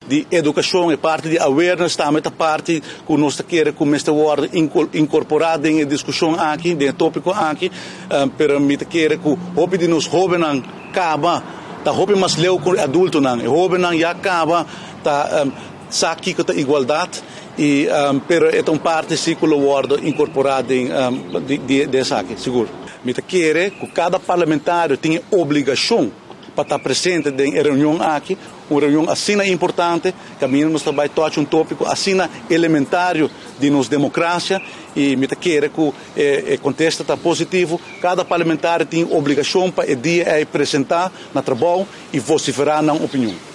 de educação, é parte de awareness, também é parte que nós queremos que esta word incorporada em discussão aqui, em tópico aqui, permite que o de nos jovens acaba, tá jovem mais leu com adulto não, jovem não já acaba, tá aqui com a igualdade e pero é uma parte ciclo word incorporada em dessa aqui, seguro. Me quer que cada parlamentário tenha obrigação para estar presente em reunião aqui, uma reunião assim importante, que a mim nos trabalha toca tópico assim elementário de nossa democracia e me quer que o contexto está positivo, cada parlamentário tem obrigação para apresentar no trabalho e vociferar na opinião.